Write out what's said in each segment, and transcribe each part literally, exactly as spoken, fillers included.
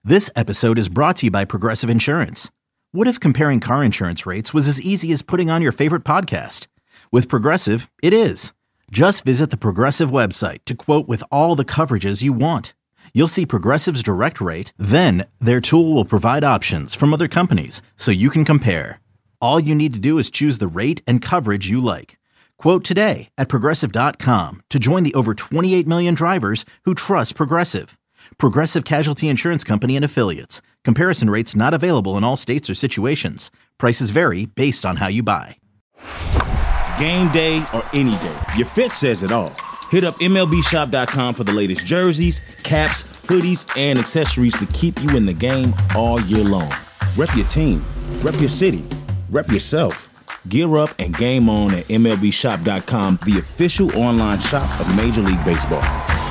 This episode is brought to you by Progressive Insurance. What if comparing car insurance rates was as easy as putting on your favorite podcast? With Progressive, it is. Just visit the Progressive website to quote with all the coverages you want. You'll see Progressive's direct rate, then their tool will provide options from other companies so you can compare. All you need to do is choose the rate and coverage you like. Quote today at progressive dot com to join the over twenty-eight million drivers who trust Progressive. Progressive Casualty Insurance Company and Affiliates. Comparison rates not available in all states or situations. Prices vary based on how you buy. Game day or any day, your fit says it all. Hit up M L B shop dot com for the latest jerseys, caps, hoodies, and accessories to keep you in the game all year long. Rep your team, rep your city, rep yourself. Gear up and game on at M L B shop dot com, the official online shop of Major League Baseball.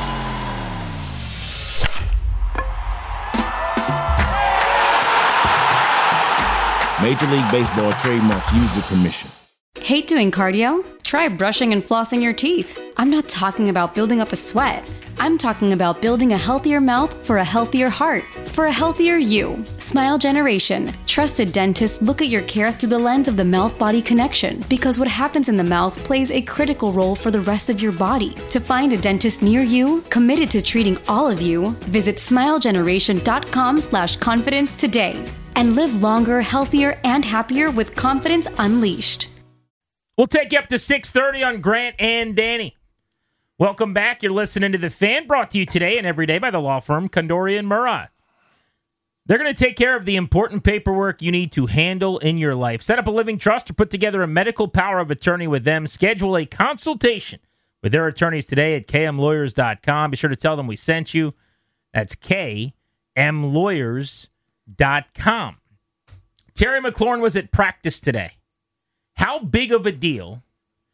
Major League Baseball trademark used with permission. Hate doing cardio? Try brushing and flossing your teeth. I'm not talking about building up a sweat. I'm talking about building a healthier mouth for a healthier heart, for a healthier you. Smile Generation. Trusted dentists look at your care through the lens of the mouth-body connection, because what happens in the mouth plays a critical role for the rest of your body. To find a dentist near you, committed to treating all of you, visit smile generation dot com slash confidence today. And live longer, healthier, and happier with confidence unleashed. We'll take you up to six thirty on Grant and Danny. Welcome back. You're listening to The Fan, brought to you today and every day by the law firm Condori and Murat. They're going to take care of the important paperwork you need to handle in your life. Set up a living trust or put together a medical power of attorney with them. Schedule a consultation with their attorneys today at k m lawyers dot com. Be sure to tell them we sent you. That's k m lawyers dot com. Terry McLaurin was at practice today. How big of a deal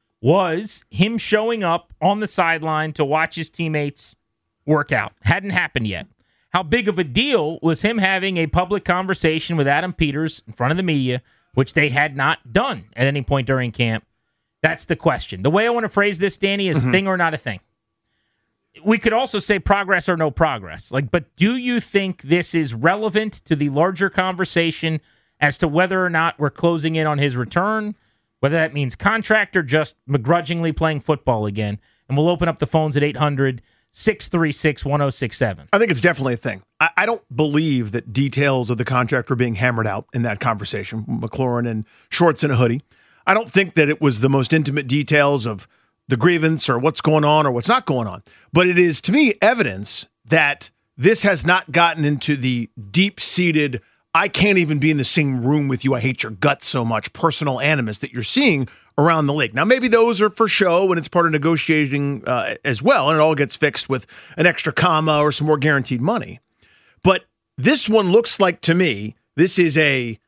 was him showing up on the sideline to watch his teammates work out? Hadn't happened yet. How big of a deal was him having a public conversation with Adam Peters in front of the media, which they had not done at any point during camp? That's the question. The way I want to phrase this, Danny, is mm-hmm. thing or not a thing. We could also say progress or no progress. Like, but do you think this is relevant to the larger conversation as to whether or not we're closing in on his return, whether that means contract or just begrudgingly playing football again? And we'll open up the phones at eight hundred, six three six, one oh six seven. I think it's definitely a thing. I, I don't believe that details of the contract were being hammered out in that conversation. McLaurin in shorts and a hoodie. I don't think that it was the most intimate details of the grievance or what's going on or what's not going on. But it is, to me, evidence that this has not gotten into the deep-seated, I can't even be in the same room with you, I hate your guts so much, personal animus that you're seeing around the league. Now, maybe those are for show and it's part of negotiating uh, as well, and it all gets fixed with an extra comma or some more guaranteed money. But this one looks like, to me, this is a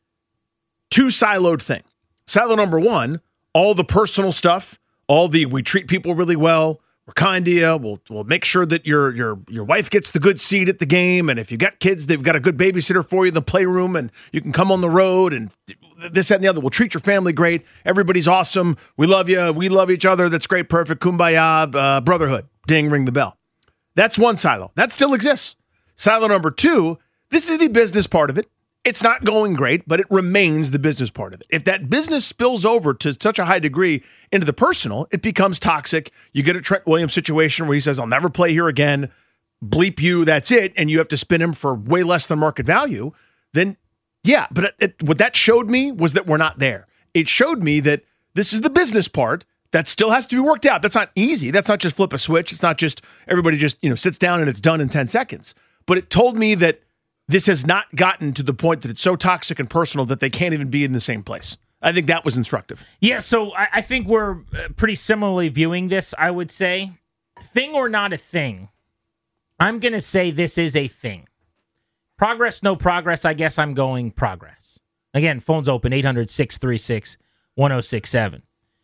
two-siloed thing. Silo number one, all the personal stuff, all the we treat people really well, we're kind to you, we'll, we'll make sure that your your your wife gets the good seat at the game, and if you got kids, they've got a good babysitter for you in the playroom, and you can come on the road, and this, that, and the other. We'll treat your family great. Everybody's awesome. We love you. We love each other. That's great. Perfect. Kumbaya. Uh, brotherhood. Ding, ring the bell. That's one silo. That still exists. Silo number two, this is the business part of it. It's not going great, but it remains the business part of it. If that business spills over to such a high degree into the personal, it becomes toxic. You get a Trent Williams situation where he says, I'll never play here again, bleep you, that's it, and you have to spin him for way less than market value, then yeah, but it, it, what that showed me was that we're not there. It showed me that this is the business part that still has to be worked out. That's not easy. That's not just flip a switch. It's not just everybody just, you know, sits down and it's done in ten seconds. But it told me that this has not gotten to the point that it's so toxic and personal that they can't even be in the same place. I think that was instructive. Yeah, so I, I think we're pretty similarly viewing this, I would say. Thing or not a thing, I'm going to say this is a thing. Progress, no progress, I guess I'm going progress. Again, phone's open, eight hundred, six three six, one oh six seven.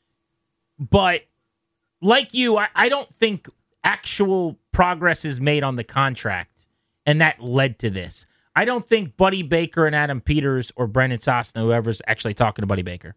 But like you, I, I don't think actual progress is made on the contract, and that led to this. I don't think Buddy Baker and Adam Peters or Brendan Sosna, whoever's actually talking to Buddy Baker,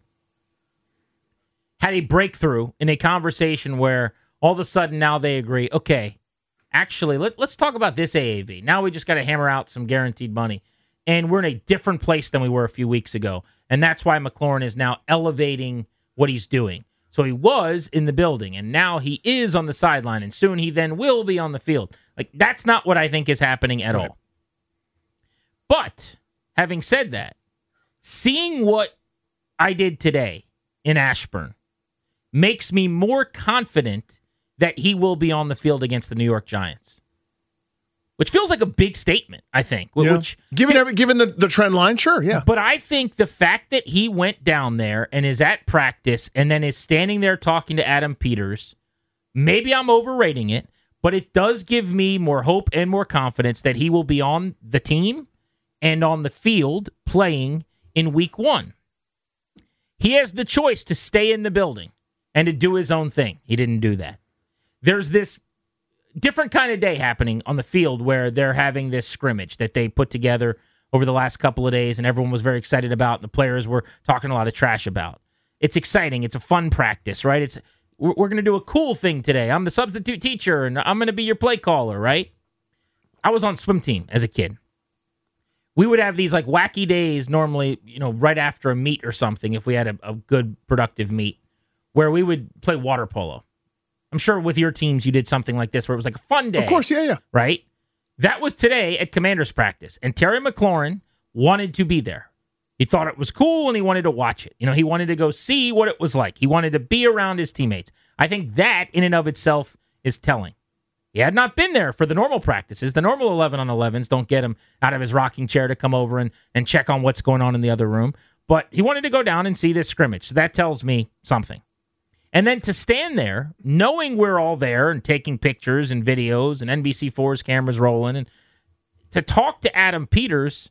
had a breakthrough in a conversation where all of a sudden now they agree, okay, actually, let, let's talk about this A A V. Now we just got to hammer out some guaranteed money. And we're in a different place than we were a few weeks ago. And that's why McLaurin is now elevating what he's doing. So he was in the building, and now he is on the sideline, and soon he then will be on the field. Like, that's not what I think is happening at right. all. But, having said that, seeing what I did today in Ashburn makes me more confident that he will be on the field against the New York Giants. Which feels like a big statement, I think. Yeah. Which, given every, given the, the trend line, sure, yeah. But I think the fact that he went down there and is at practice and then is standing there talking to Adam Peters, maybe I'm overrating it, but it does give me more hope and more confidence that he will be on the team and on the field playing in week one. He has the choice to stay in the building and to do his own thing. He didn't do that. There's this different kind of day happening on the field where they're having this scrimmage that they put together over the last couple of days and everyone was very excited about and the players were talking a lot of trash about. It's exciting. It's a fun practice, right? It's We're, we're going to do a cool thing today. I'm the substitute teacher and I'm going to be your play caller, right? I was on swim team as a kid. We would have these like wacky days normally, you know, right after a meet or something if we had a, a good, productive meet where we would play water polo. I'm sure with your teams you did something like this where it was like a fun day. Of course, yeah, yeah. Right? That was today at Commander's practice. And Terry McLaurin wanted to be there. He thought it was cool and he wanted to watch it. You know, he wanted to go see what it was like. He wanted to be around his teammates. I think that in and of itself is telling. He had not been there for the normal practices. The normal eleven on elevens don't get him out of his rocking chair to come over and, and check on what's going on in the other room. But he wanted to go down and see this scrimmage. So that tells me something. And then to stand there, knowing we're all there and taking pictures and videos and N B C four's cameras rolling, and to talk to Adam Peters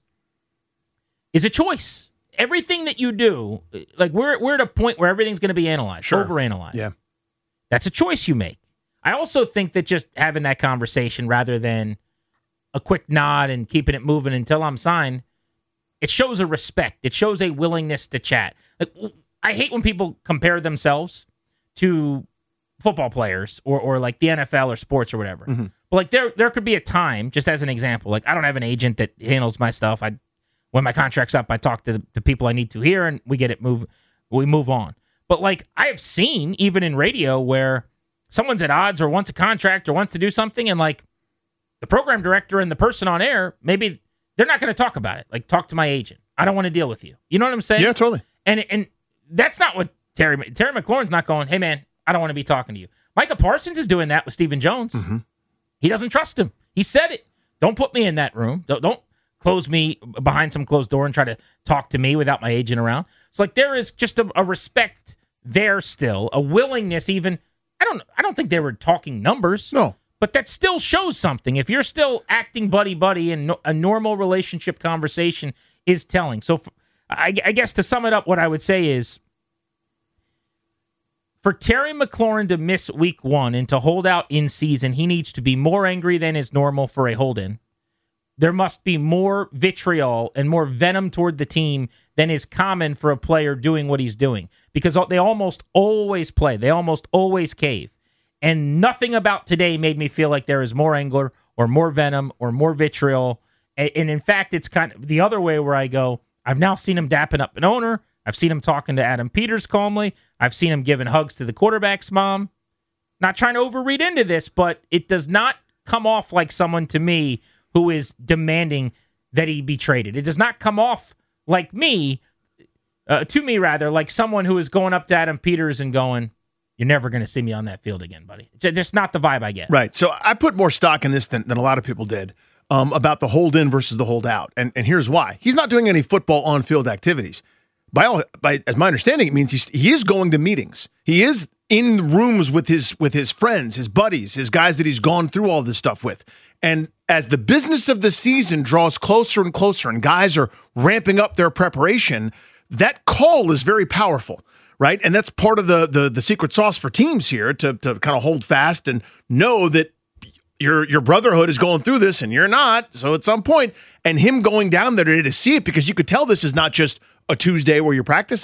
is a choice. Everything that you do, like we're we're at a point where everything's going to be analyzed, sure. overanalyzed. Yeah. That's a choice you make. I also think that just having that conversation rather than a quick nod and keeping it moving until I'm signed, it shows a respect. It shows a willingness to chat. Like I hate when people compare themselves to football players or or like the N F L or sports or whatever. Mm-hmm. But like there there could be a time, just as an example, like I don't have an agent that handles my stuff. I when my contract's up, I talk to the, the people I need to here and we get it move we move on. But like I have seen even in radio where someone's at odds or wants a contract or wants to do something and like the program director and the person on air, maybe they're not going to talk about it. Like talk to my agent. I don't want to deal with you. You know what I'm saying? Yeah, totally. And and that's not what Terry Terry McLaurin's not going, hey, man, I don't want to be talking to you. Micah Parsons is doing that with Stephen Jones. Mm-hmm. He doesn't trust him. He said it. Don't put me in that room. Don't, don't close me behind some closed door and try to talk to me without my agent around. So, like, there is just a, a respect there still, a willingness even. I don't I don't think they were talking numbers. No. But that still shows something. If you're still acting buddy-buddy and no, a normal relationship conversation is telling. So, f- I, I guess to sum it up, what I would say is, for Terry McLaurin to miss week one and to hold out in season, he needs to be more angry than is normal for a hold-in. There must be more vitriol and more venom toward the team than is common for a player doing what he's doing. Because they almost always play. They almost always cave. And nothing about today made me feel like there is more anger or more venom or more vitriol. And in fact, it's kind of the other way where I go, I've now seen him dapping up an owner. I've seen him talking to Adam Peters calmly. I've seen him giving hugs to the quarterback's mom. Not trying to overread into this, but it does not come off like someone to me who is demanding that he be traded. It does not come off like me, uh, to me rather, like someone who is going up to Adam Peters and going, you're never going to see me on that field again, buddy. It's just not the vibe I get. Right. So I put more stock in this than, than a lot of people did um, about the hold in versus the hold out. And, and here's why. He's not doing any football on field activities. By all, by as my understanding, it means he's, he is going to meetings. He is in rooms with his with his friends, his buddies, his guys that he's gone through all this stuff with. And as the business of the season draws closer and closer and guys are ramping up their preparation, that call is very powerful, right? And that's part of the the, the secret sauce for teams here to, to kind of hold fast and know that your your brotherhood is going through this and you're not. So at some point, and him going down there to see it, because you could tell this is not just a Tuesday where you're practicing.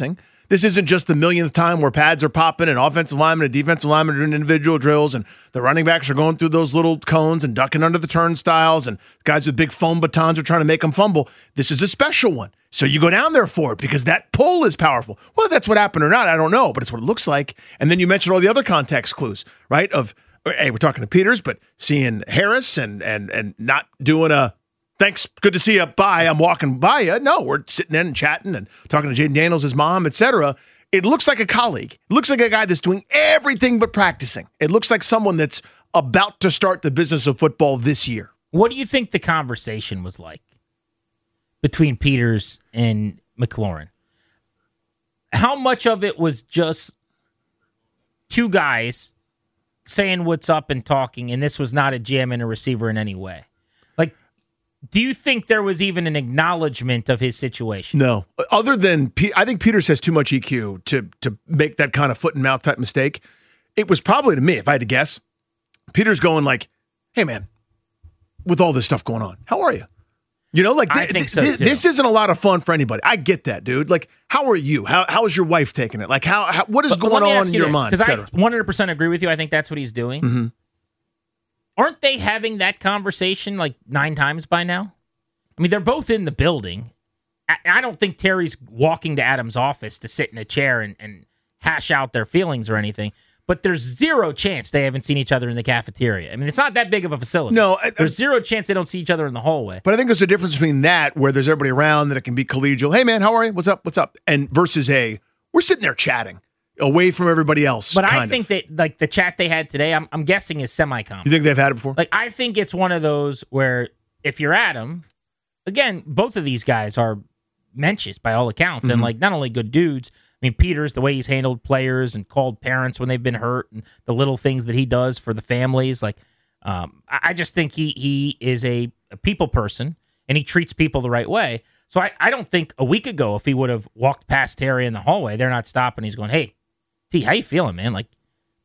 This isn't just the millionth time where pads are popping and offensive linemen and defensive linemen are doing individual drills and the running backs are going through those little cones and ducking under the turnstiles and guys with big foam batons are trying to make them fumble. This is a special one. So you go down there for it because that pull is powerful. Well, if that's what happened or not, I don't know, but it's what it looks like. And then you mentioned all the other context clues, right? Of, hey, we're talking to Peters, but seeing Harris and and and not doing a, thanks, good to see you, bye, I'm walking by you. No, we're sitting in and chatting and talking to Jaden Daniels, his mom, et cetera. It looks like a colleague. It looks like a guy that's doing everything but practicing. It looks like someone that's about to start the business of football this year. What do you think the conversation was like between Peters and McLaurin? How much of it was just two guys saying what's up and talking, and this was not a G M and a receiver in any way? Like, do you think there was even an acknowledgement of his situation? No. Other than, P- I think Peters has too much E Q to to make that kind of foot and mouth type mistake. It was probably, to me, if I had to guess, Peters going like, hey, man, with all this stuff going on, how are you? You know, like, I th- think so th- too. This isn't a lot of fun for anybody. I get that, dude. Like, how are you? How How is your wife taking it? Like, how, how what is But- but going let me on ask in you your this, mind? Because et I cetera? one hundred percent agree with you. I think that's what he's doing. Mm-hmm. Aren't they having that conversation like nine times by now? I mean, they're both in the building. I, I don't think Terry's walking to Adam's office to sit in a chair and, and hash out their feelings or anything. But there's zero chance they haven't seen each other in the cafeteria. I mean, it's not that big of a facility. No, I- there's zero chance they don't see each other in the hallway. But I think there's a difference between that, where there's everybody around, that it can be collegial. Hey, man, how are you? What's up? What's up? And versus a, we're sitting there chatting away from everybody else. But I kind think of. that like the chat they had today, I'm, I'm guessing is semi-common. You think they've had it before? Like, I think it's one of those where if you're Adam, again, both of these guys are mensches by all accounts, and like not only good dudes. I mean, Peters, the way he's handled players and called parents when they've been hurt, and the little things that he does for the families. Like, um, I I just think he he is a, a people person, and he treats people the right way. So I, I don't think a week ago, if he would have walked past Terry in the hallway, they're not stopping. He's going, hey, T, how you feeling, man? Like,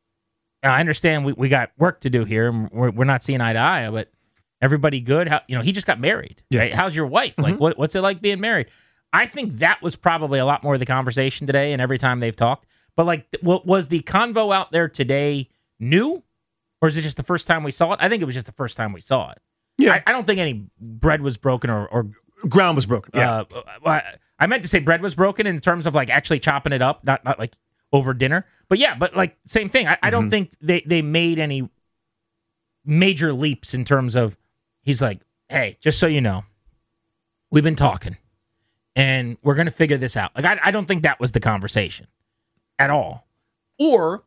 I understand we, we got work to do here, and we're, we're not seeing eye to eye, but everybody good? How, you know, he just got married. Yeah. Right? How's your wife? Like, what, what's it like being married? I think that was probably a lot more of the conversation today and every time they've talked. But, like, what was the convo out there today new? Or is it just the first time we saw it? I think it was just the first time we saw it. Yeah. I, I don't think any bread was broken or... or Ground was broken. Yeah. uh, I meant to say bread was broken in terms of, like, actually chopping it up, not, not like, over dinner. But, yeah, but, like, same thing. I, I don't think they, they made any major leaps in terms of... He's like, hey, just so you know, we've been talking. And we're going to figure this out. Like, I, I don't think that was the conversation at all. Or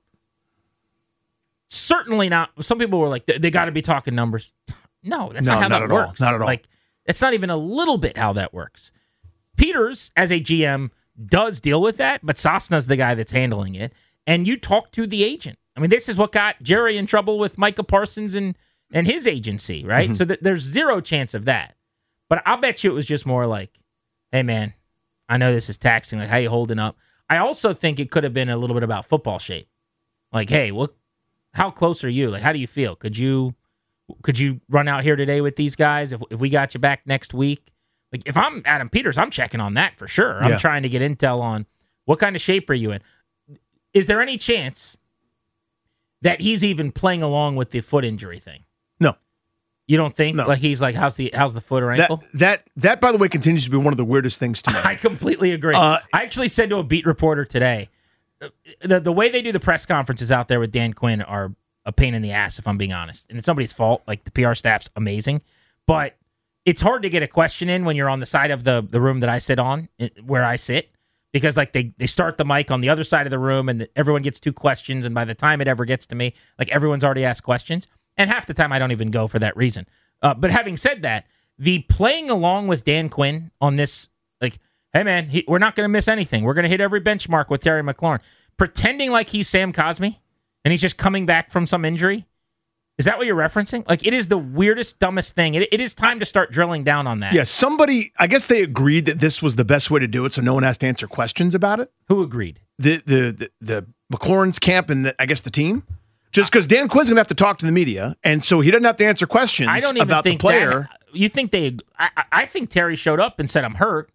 certainly not. Some people were like, they, they got to be talking numbers. No, that's No, not how not that at all. works. Not at all. Like, it's not even a little bit how that works. Peters, as a G M, does deal with that, but Sosna's the guy that's handling it. And you talk to the agent. I mean, this is what got Jerry in trouble with Micah Parsons and, and his agency, right? Mm-hmm. So th- there's zero chance of that. But I'll bet you it was just more like, hey, man, I know this is taxing. Like, how you holding up? I also think it could have been a little bit about football shape. Like, hey, what? How close are you? Like, how do you feel? Could you could you run out here today with these guys if, if we got you back next week? Like, if I'm Adam Peters, I'm checking on that for sure. I'm Yeah. trying to get intel on what kind of shape are you in. Is there any chance that he's even playing along with the foot injury thing? No. You don't think? No. Like, he's like, how's the how's the foot or That, ankle? that, that, by the way, continues to be one of the weirdest things to me. I completely agree. Uh, I actually said to a beat reporter today, the the way they do the press conferences out there with Dan Quinn are a pain in the ass, if I'm being honest. And it's somebody's fault. Like, the P R staff's amazing. But it's hard to get a question in when you're on the side of the, the room that I sit on, where I sit. Because, like, they, they start the mic on the other side of the room, and everyone gets two questions, and by the time it ever gets to me, like, everyone's already asked questions. And half the time, I don't even go for that reason. Uh, but having said that, the playing along with Dan Quinn on this, like, hey, man, he, we're not going to miss anything. We're going to hit every benchmark with Terry McLaurin. Pretending like he's Sam Cosmi, and he's just coming back from some injury. Is that what you're referencing? Like, it is the weirdest, dumbest thing. It, it is time to start drilling down on that. Yeah, somebody, I guess they agreed that this was the best way to do it, so no one has to answer questions about it. Who agreed? The the the, the McLaurin's camp and the, I guess the team. Just because Dan Quinn's going to have to talk to the media, and so he doesn't have to answer questions I don't even about think the player. That, you think they? I, I think Terry showed up and said, "I'm hurt."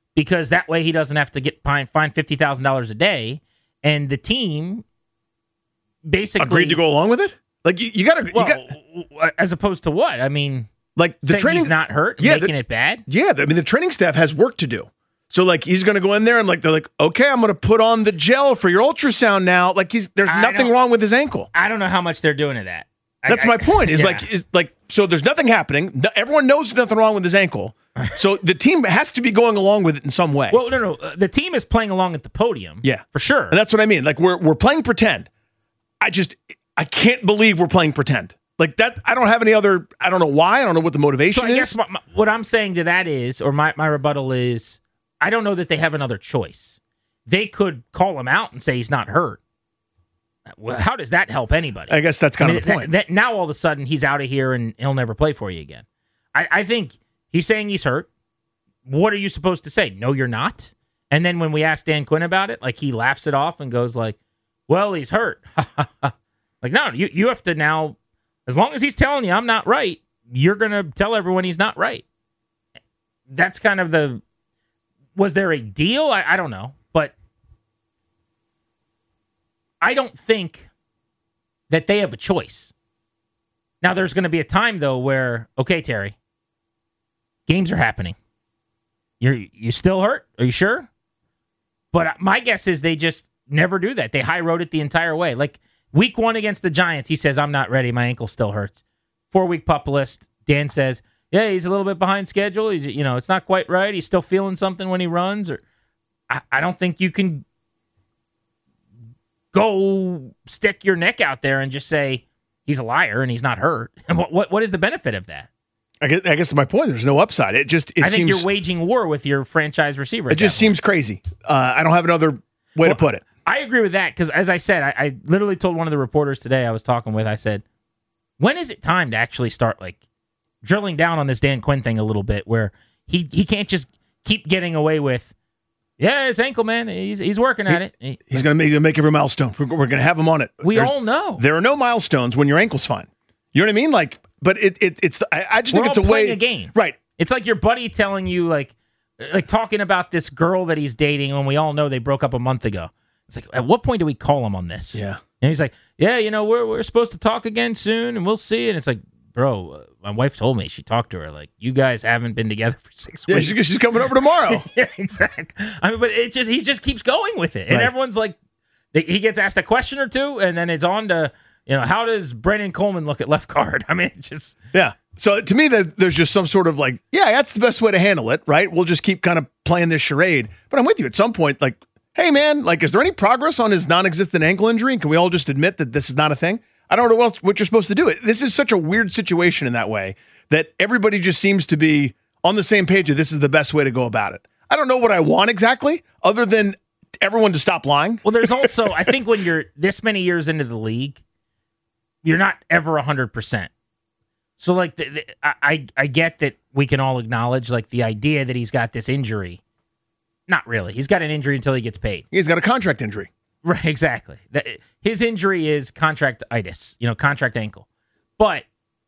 because that way he doesn't have to get fined fifty thousand dollars a day, and the team basically agreed to go along with it. Like you, you got to, well, got, as opposed to what? I mean, like the training he's not hurt, yeah, making the, it bad. Yeah, I mean the training staff has work to do. So like he's going to go in there and like they're like, okay, I'm going to put on the gel for your ultrasound now. Like he's there's I nothing wrong with his ankle. I don't know how much they're doing to that. That's I, my point. Is yeah. like is like so there's nothing happening. No, everyone knows there's nothing wrong with his ankle. So the team has to be going along with it in some way. Well, no, no, uh, the team is playing along at the podium. Yeah, for sure. And that's what I mean. Like we're we're playing pretend. I just I can't believe we're playing pretend. Like that, I don't have any other, I don't know why, I don't know what the motivation so I is. guess my, my, what I'm saying to that is, or my, my rebuttal is, I don't know that they have another choice. They could call him out and say he's not hurt. Well, how does that help anybody? I guess that's kind I mean, of the point. That, that now all of a sudden he's out of here and he'll never play for you again. I, I think he's saying he's hurt. What are you supposed to say? No, you're not. And then when we ask Dan Quinn about it, like he laughs it off and goes like, well, he's hurt. Like, no, you, you have to now, as long as he's telling you I'm not right, you're going to tell everyone he's not right. That's kind of the, was there a deal? I, I don't know. But I don't think that they have a choice. Now, there's going to be a time, though, where, okay, Terry, games are happening. You're you still hurt? Are you sure? But my guess is they just never do that. They high road it the entire way. Like, week one against the Giants, he says, I'm not ready. My ankle still hurts. Four-week pup list, Dan says, yeah, he's a little bit behind schedule. He's, you know, it's not quite right. He's still feeling something when he runs. Or I, I don't think you can go stick your neck out there and just say he's a liar and he's not hurt. And what what, what is the benefit of that? I guess, I guess my point, there's no upside. It just, it I think seems, you're waging war with your franchise receiver. It just seems crazy. Uh, I don't have another way well, to put it. I agree with that because, as I said, I, I literally told one of the reporters today I was talking with, I said, when is it time to actually start like drilling down on this Dan Quinn thing a little bit where he, he can't just keep getting away with, yeah, his ankle, man, he's he's working at it. He, he's going to make, make every milestone. We're, we're going to have him on it. We There's, all know. There are no milestones when your ankle's fine. You know what I mean? Like, but it, it it's, I, I just We're think it's all a playing way. a game. Right. It's like your buddy telling you, like, like talking about this girl that he's dating when we all know they broke up a month ago. It's like, at what point do we call him on this? Yeah. And he's like, yeah, you know, we're we're supposed to talk again soon, and we'll see. And it's like, bro, uh, my wife told me, she talked to her, like, you guys haven't been together for six Yeah, weeks. she's, she's coming over tomorrow. Yeah, exactly. I mean, but it just he just keeps going with it, and Right. everyone's like, they, he gets asked a question or two, and then it's on to, you know, how does Brandon Coleman look at left guard? I mean, it's just Yeah. So to me, that there's just some sort of like, yeah, that's the best way to handle it, right? We'll just keep kind of playing this charade. But I'm with you at some point, like, hey, man, like, is there any progress on his non-existent ankle injury? And can we all just admit that this is not a thing? I don't know what, else, what you're supposed to do. This is such a weird situation in that way that everybody just seems to be on the same page that this is the best way to go about it. I don't know what I want exactly, other than everyone to stop lying. Well, there's also, I think when you're this many years into the league, you're not ever one hundred percent. So, like, the, the, I, I get that we can all acknowledge, like, the idea that he's got this injury. Not really. He's got an injury until he gets paid. He's got a contract injury. Right, exactly. That, his injury is contractitis, you know, contract ankle. But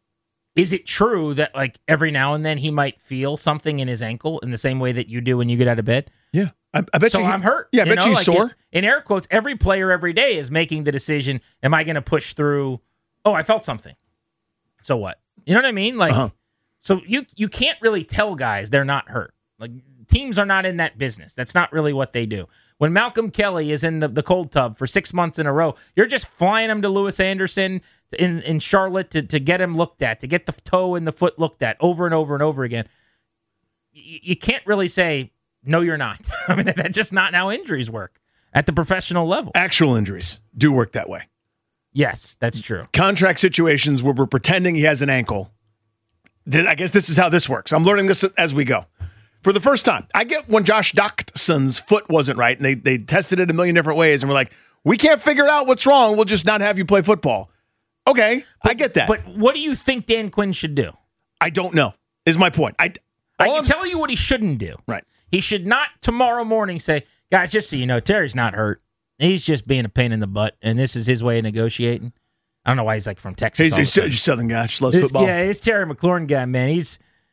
is it true that, like, every now and then he might feel something in his ankle in the same way that you do when you get out of bed? Yeah. I, I bet so you. He, I'm hurt. Yeah, I bet you know? you like sore. In, in air quotes, every player every day is making the decision, am I going to push through? Oh, I felt something. So what? You know what I mean? Like, Uh-huh. so you you can't really tell guys they're not hurt. Like, teams are not in that business. That's not really what they do. When Malcolm Kelly is in the, the cold tub for six months in a row, you're just flying him to Lewis Anderson in, in Charlotte to, to get him looked at, to get the toe and the foot looked at over and over and over again. You, you can't really say, no, you're not. I mean, that's just not how injuries work at the professional level. Actual injuries do work that way. Yes, that's true. Contract situations where we're pretending he has an ankle. I guess this is how this works. I'm learning this as we go. For the first time, I get when Josh Doctson's foot wasn't right, and they, they tested it a million different ways, and we're like, we can't figure out what's wrong. We'll just not have you play football. Okay, but, I get that. But what do you think Dan Quinn should do? I don't know, is my point. I, I can I'm, tell you what he shouldn't do. Right. He should not tomorrow morning say, guys, just so you know, Terry's not hurt. He's just being a pain in the butt, and this is his way of negotiating. I don't know why he's like from Texas. He's, he's a Southern guy. Just loves this, football. Yeah, he's Terry McLaurin guy, man. He's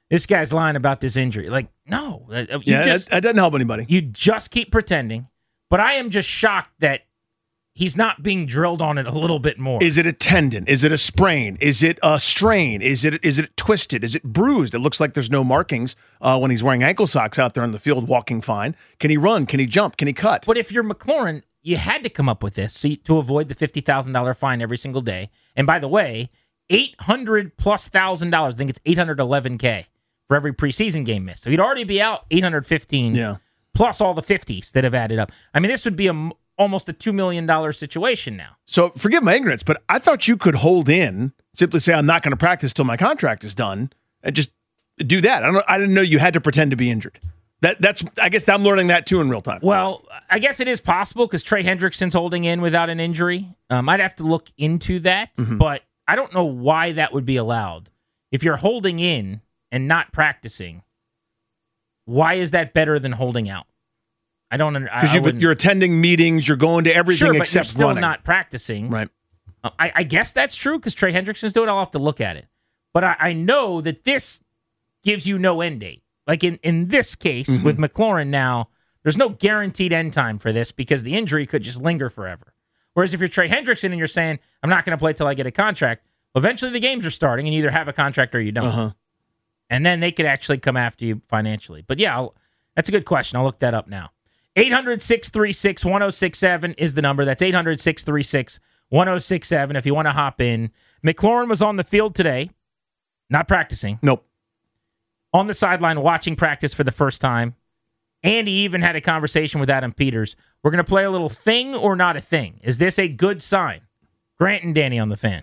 this guy's lying about this injury. Like, no. You yeah, just, that, that doesn't help anybody. You just keep pretending. But I am just shocked that he's not being drilled on it a little bit more. Is it a tendon? Is it a sprain? Is it a strain? Is it is it twisted? Is it bruised? It looks like there's no markings uh, when he's wearing ankle socks out there on the field walking fine. Can he run? Can he jump? Can he cut? But if you're McLaurin, you had to come up with this to avoid the fifty thousand dollars fine every single day. And by the way, eight hundred plus thousand dollars, I think it's eight hundred eleven K for every preseason game missed. So he'd already be out eight hundred fifteen yeah. plus all the fifties that have added up. I mean, this would be a almost a two million dollars situation now. So forgive my ignorance, but I thought you could hold in, simply say, I'm not going to practice till my contract is done, and just do that. I don't know, I didn't know you had to pretend to be injured. That That's, I guess I'm learning that too in real time. Well, I guess it is possible because Trey Hendrickson's holding in without an injury. Um, I'd have to look into that, mm-hmm. but I don't know why that would be allowed. If you're holding in and not practicing, why is that better than holding out? I don't because you, you're attending meetings, you're going to everything sure, but except you're still running. Not practicing, right? Uh, I, I guess that's true because Trey Hendrickson's doing it. I'll have to look at it, but I, I know that this gives you no end date. Like in, in this case mm-hmm. with McLaurin, now there's no guaranteed end time for this because the injury could just linger forever. Whereas if you're Trey Hendrickson and you're saying I'm not going to play till I get a contract, well, eventually the games are starting and you either have a contract or you don't, uh-huh. and then they could actually come after you financially. But yeah, I'll, that's a good question. I'll look that up now. eight hundred, six three six, one oh six seven is the number. That's eight hundred, six three six, one oh six seven if you want to hop in. McLaurin was on the field today, not practicing. Nope. On the sideline watching practice for the first time. And he even had a conversation with Adam Peters. We're going to play a little thing or not a thing. Is this a good sign? Grant and Danny on the Fan.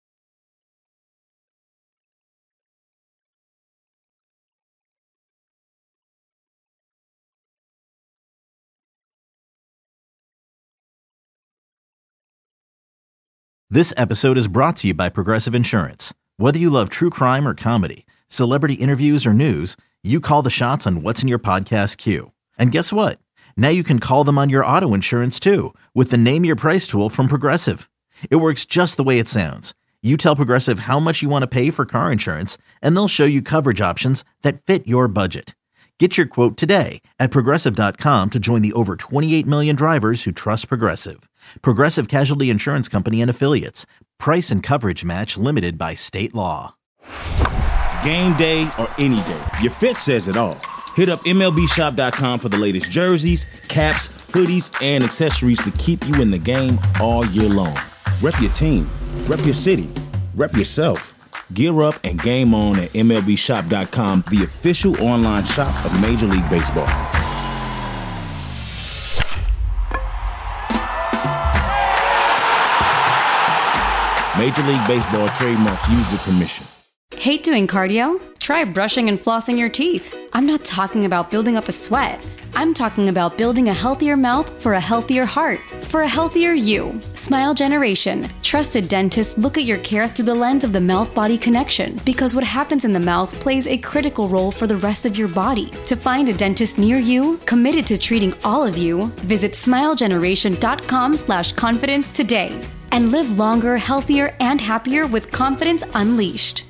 This episode is brought to you by Progressive Insurance. Whether you love true crime or comedy, celebrity interviews or news, you call the shots on what's in your podcast queue. And guess what? Now you can call them on your auto insurance too with the Name Your Price tool from Progressive. It works just the way it sounds. You tell Progressive how much you want to pay for car insurance, and they'll show you coverage options that fit your budget. Get your quote today at Progressive dot com to join the over twenty-eight million drivers who trust Progressive. Progressive Casualty Insurance Company and Affiliates. Price and coverage match limited by state law. Game day or any day, your fit says it all. Hit up M L B shop dot com for the latest jerseys, caps, hoodies, and accessories to keep you in the game all year long. Rep your team, rep your city, rep yourself. Gear up and game on at M L B shop dot com, the official online shop of Major League Baseball. Major League Baseball trademark used with permission. Hate doing cardio? Try brushing and flossing your teeth. I'm not talking about building up a sweat. I'm talking about building a healthier mouth for a healthier heart, for a healthier you. Smile Generation. Trusted dentists look at your care through the lens of the mouth-body connection because what happens in the mouth plays a critical role for the rest of your body. To find a dentist near you, committed to treating all of you, visit smile generation dot com slash confidence today and live longer, healthier, and happier with confidence unleashed.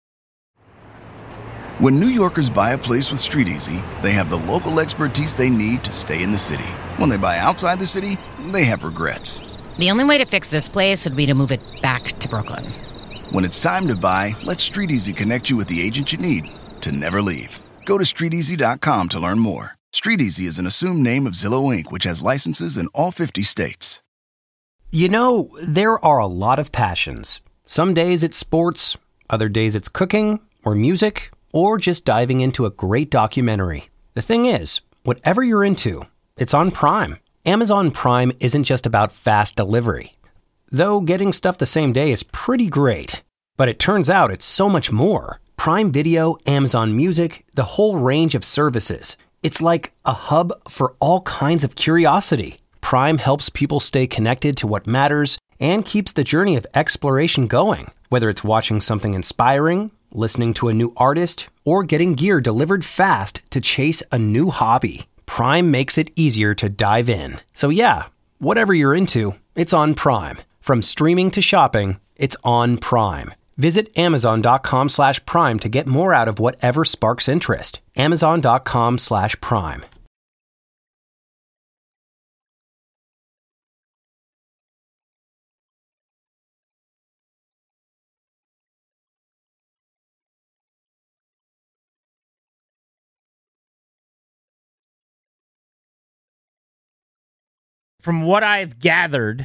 When New Yorkers buy a place with Street Easy, they have the local expertise they need to stay in the city. When they buy outside the city, they have regrets. The only way to fix this place would be to move it back to Brooklyn. When it's time to buy, let Street Easy connect you with the agent you need to never leave. Go to street easy dot com to learn more. Street Easy is an assumed name of Zillow Incorporated, which has licenses in all fifty states. You know, there are a lot of passions. Some days it's sports, other days it's cooking or music, or just diving into a great documentary. The thing is, whatever you're into, it's on Prime. Amazon Prime isn't just about fast delivery. Though getting stuff the same day is pretty great. But it turns out it's so much more. Prime Video, Amazon Music, the whole range of services. It's like a hub for all kinds of curiosity. Prime helps people stay connected to what matters and keeps the journey of exploration going. Whether it's watching something inspiring, listening to a new artist, or getting gear delivered fast to chase a new hobby, Prime makes it easier to dive in. So yeah, whatever you're into, it's on Prime. From streaming to shopping, it's on Prime. Visit amazon.com slash prime to get more out of whatever sparks interest. Amazon.com slash prime. From what I've gathered,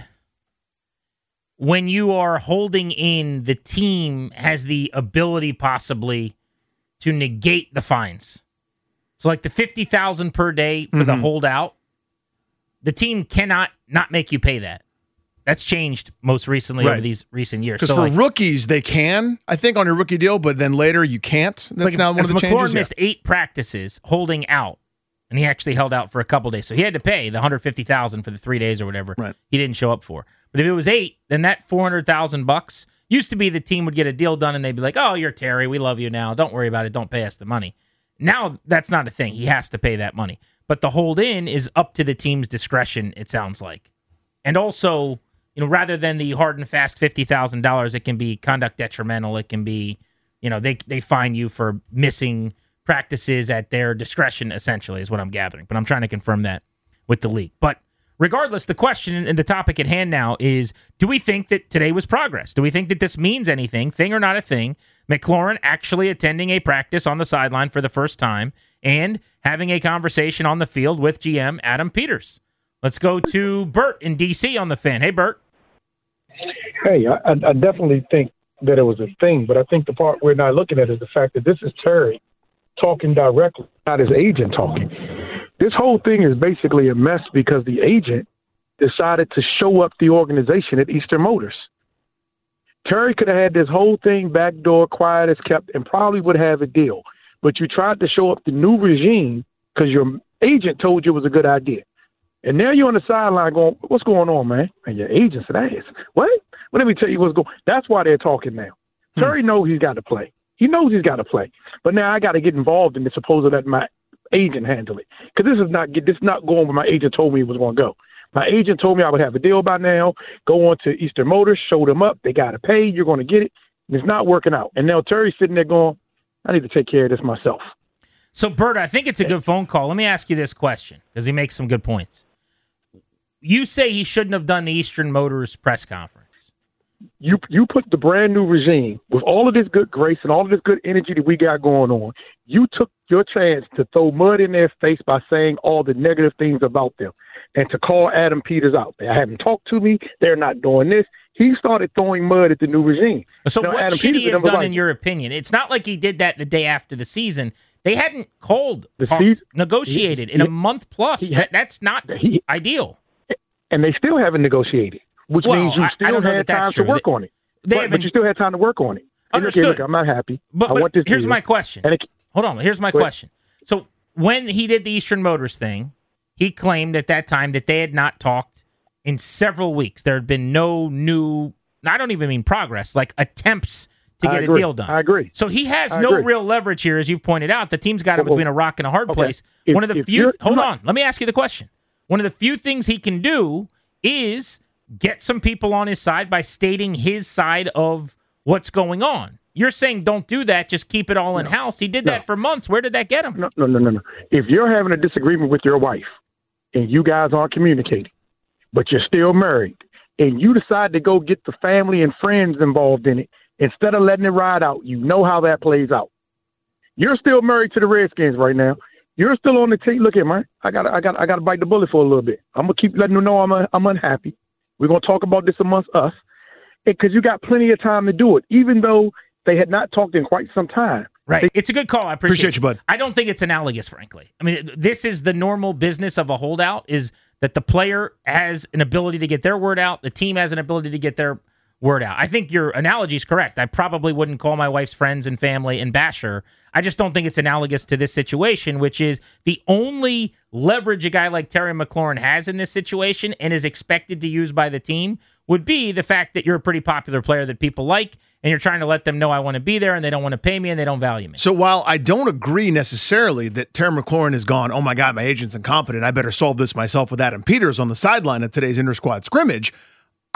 when you are holding in, the team has the ability possibly to negate the fines. So like the fifty thousand dollars per day for mm-hmm. the holdout, the team cannot not make you pay that. That's changed most recently right. over these recent years. Because so for like, rookies, they can, I think, on your rookie deal, but then later you can't. That's like now one of the McLaurin changes. McLaurin missed yeah. eight practices holding out, and he actually held out for a couple days. So he had to pay the one hundred fifty thousand dollars for the three days or whatever right. he didn't show up for. But if it was eight, then that four hundred thousand bucks used to be the team would get a deal done and they'd be like, oh, you're Terry. We love you now. Don't worry about it. Don't pay us the money. Now that's not a thing. He has to pay that money. But the hold in is up to the team's discretion, it sounds like. And also, you know, rather than the hard and fast fifty thousand dollars, it can be conduct detrimental. It can be, you know, they they fine you for missing practices at their discretion, essentially, is what I'm gathering. But I'm trying to confirm that with the league. But regardless, the question and the topic at hand now is, do we think that today was progress? Do we think that this means anything, thing or not a thing? McLaurin actually attending a practice on the sideline for the first time and having a conversation on the field with G M Adam Peters. Let's go to Bert in D C on the Fan. Hey, Bert. Hey, I, I definitely think that it was a thing, but I think the part we're not looking at is the fact that this is Terry talking directly, not his agent talking. This whole thing is basically a mess because the agent decided to show up the organization at Eastern Motors. Terry could have had this whole thing backdoor, quiet as kept, and probably would have a deal. But you tried to show up the new regime because your agent told you it was a good idea. And now you're on the sideline going, what's going on, man? And your agent said, hey, what? Well, let me tell you what's going on. That's why they're talking now. Hmm. Terry knows he's got to play. He knows he's got to play. But now I got to get involved in this, supposed that my agent handle it. Because this is not this is not going where my agent told me it was going to go. My agent told me I would have a deal by now, go on to Eastern Motors, show them up, they got to pay, you're going to get it. And it's not working out. And now Terry's sitting there going, I need to take care of this myself. So, Bert, I think it's a good phone call. Let me ask you this question, because he makes some good points. You say he shouldn't have done the Eastern Motors press conference. You you put the brand new regime with all of this good grace and all of this good energy that we got going on. You took your chance to throw mud in their face by saying all the negative things about them and to call Adam Peters out. They haven't talked to me. They're not doing this. He started throwing mud at the new regime. So now, what Adam should Peters he have done, like, in your opinion? It's not like he did that the day after the season. They hadn't called, the talked, season, negotiated he, in he, a month plus. he, that, that's not he, ideal. And they still haven't negotiated, which well, means you I, still I don't know had that time true. to work they, on it. But, but you still had time to work on it. Understood. Okay, look, I'm not happy. But, I but want this here's deal. my question. And it, Hold on. Here's my question. So when he did the Eastern Motors thing, he claimed at that time that they had not talked in several weeks. There had been no new, I don't even mean progress, like attempts to get a deal done. I agree. So he has I no agree. real leverage here, as you've pointed out. The team's got him between a rock and a hard okay. place. If, One of the if few, hold not, on, let me ask you the question. One of the few things he can do is get some people on his side by stating his side of what's going on. You're saying don't do that, just keep it all in-house. He did no. that for months. Where did that get him? No, no, no, no, no. If you're having a disagreement with your wife and you guys aren't communicating, but you're still married, and you decide to go get the family and friends involved in it, instead of letting it ride out, you know how that plays out. You're still married to the Redskins right now. You're still on the team. Look here, man. I got, I got, I got to bite the bullet for a little bit. I'm gonna keep letting them know I'm, uh, I'm unhappy. We're gonna talk about this amongst us, because you got plenty of time to do it, even though they had not talked in quite some time. Right. They, it's a good call. I appreciate, appreciate you, bud. I don't think it's analogous, frankly. I mean, this is the normal business of a holdout, is that the player has an ability to get their word out. The team has an ability to get their word out. I think your analogy is correct. I probably wouldn't call my wife's friends and family and bash her. I just don't think it's analogous to this situation, which is the only leverage a guy like Terry McLaurin has in this situation and is expected to use by the team would be the fact that you're a pretty popular player that people like, and you're trying to let them know I want to be there, and they don't want to pay me, and they don't value me. So while I don't agree necessarily that Terry McLaurin has gone, oh my God, my agent's incompetent, I better solve this myself with Adam Peters on the sideline of today's inter-squad scrimmage,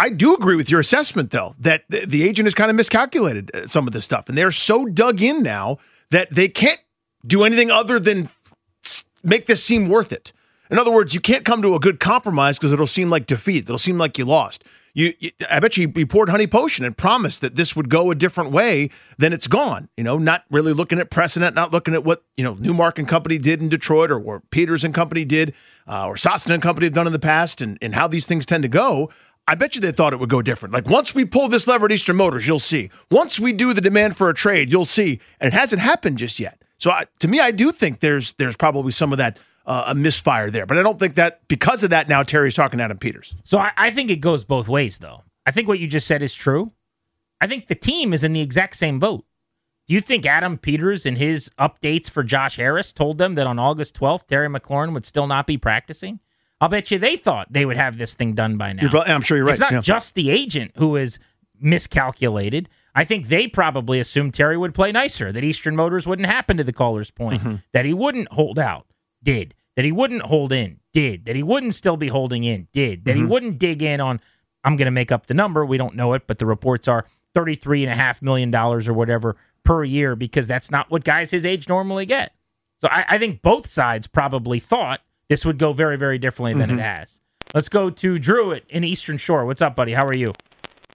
I do agree with your assessment, though, that the, the agent has kind of miscalculated uh, some of this stuff. And they're so dug in now that they can't do anything other than f- make this seem worth it. In other words, you can't come to a good compromise because it'll seem like defeat. It'll seem like you lost. You, you I bet you he poured honey potion and promised that this would go a different way than it's gone. You know, not really looking at precedent, not looking at what, you know, Newmark and company did in Detroit or what Peters and company did uh, or Sostin and company have done in the past and, and how these things tend to go. I bet you they thought it would go different. Like, once we pull this lever at Eastern Motors, you'll see. Once we do the demand for a trade, you'll see. And it hasn't happened just yet. So I, to me, I do think there's there's probably some of that uh, a misfire there. But I don't think that because of that now Terry's talking to Adam Peters. So I, I think it goes both ways, though. I think what you just said is true. I think the team is in the exact same boat. Do you think Adam Peters in his updates for Josh Harris told them that on August twelfth, Terry McLaurin would still not be practicing? I'll bet you they thought they would have this thing done by now. You're, I'm sure you're right. It's not yeah. just the agent who is miscalculated. I think they probably assumed Terry would play nicer, that Eastern Motors wouldn't happen, to the caller's point, mm-hmm. that he wouldn't hold out, did, that he wouldn't hold in, did, that he wouldn't still be holding in, did, that mm-hmm. he wouldn't dig in on, I'm going to make up the number, we don't know it, but the reports are thirty-three point five million dollars or whatever per year, because that's not what guys his age normally get. So I, I think both sides probably thought this would go very, very differently than mm-hmm. it has. Let's go to Drew in Eastern Shore. What's up, buddy? How are you?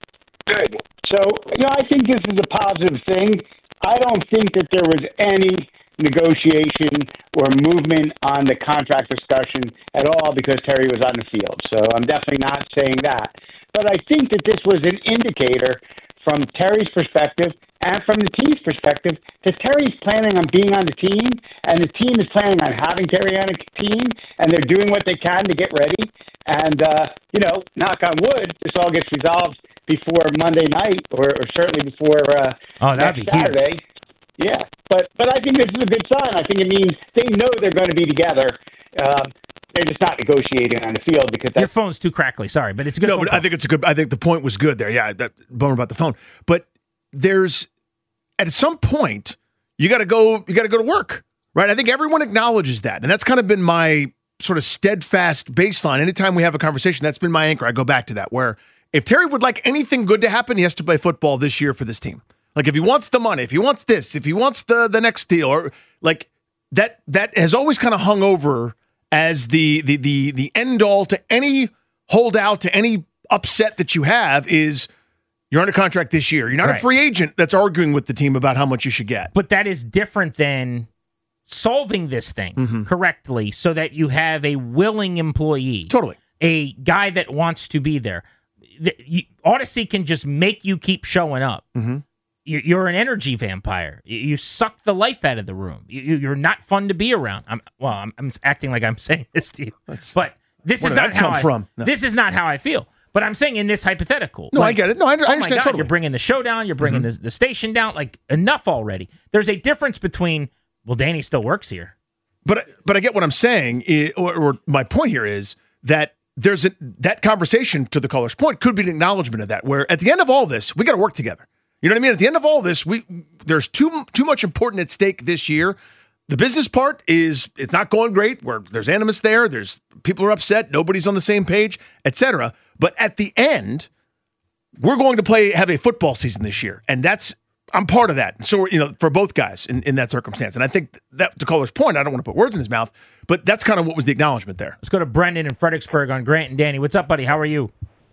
Good. So, you know, I think this is a positive thing. I don't think that there was any negotiation or movement on the contract discussion at all because Terry was on the field. So I'm definitely not saying that. But I think that this was an indicator from Terry's perspective and from the team's perspective that Terry's planning on being on the team, and the team is planning on having Terry on a team, and they're doing what they can to get ready. And, uh, you know, knock on wood, this all gets resolved before Monday night, or, or certainly before uh, oh, that'd next be Saturday. Huge. Yeah, but but I think this is a good sign. I think it means they know they're going to be together. Um, they're just not negotiating on the field because that's, your phone's too crackly. Sorry, but it's a good. No, but call. I think it's a good. I think the point was good there. Yeah, that bummer about the phone. But there's at some point you got to go. You got to go to work, right? I think everyone acknowledges that, and that's kind of been my sort of steadfast baseline. Anytime we have a conversation, that's been my anchor. I go back to that. Where if Terry would like anything good to happen, he has to play football this year for this team. Like if he wants the money, if he wants this, if he wants the the next deal, or like that that has always kind of hung over as the the the the end all to any holdout, to any upset that you have is you're under contract this year. You're not right. a free agent that's arguing with the team about how much you should get. But that is different than solving this thing mm-hmm. correctly so that you have a willing employee. Totally. A guy that wants to be there. The, you, Odyssey can just make you keep showing up. Mm-hmm. You're an energy vampire. You suck the life out of the room. You're not fun to be around. I'm, well, I'm, I'm acting like I'm saying this to you, That's, but this is not how I. From? No. This is not how I feel. But I'm saying in this hypothetical. No, like, I get it. No, I, I oh understand my God, totally. You're bringing the show down. You're bringing mm-hmm. the, the station down. Like enough already. There's a difference between. Well, Danny still works here. But but I get what I'm saying, or, or my point here is that there's a, that conversation to the caller's point could be an acknowledgement of that. Where at the end of all this, we got to work together. You know what I mean? At the end of all this, we there's too too much important at stake this year. The business part is it's not going great. Where there's animus there, there's people are upset, nobody's on the same page, et cetera. But at the end, we're going to play have a football season this year, and that's I'm part of that. So you know, for both guys in, in that circumstance, and I think that to caller's point, I don't want to put words in his mouth, but that's kind of what was the acknowledgement there. Let's go to Brendan in Fredericksburg on Grant and Danny. What's up, buddy? How are you?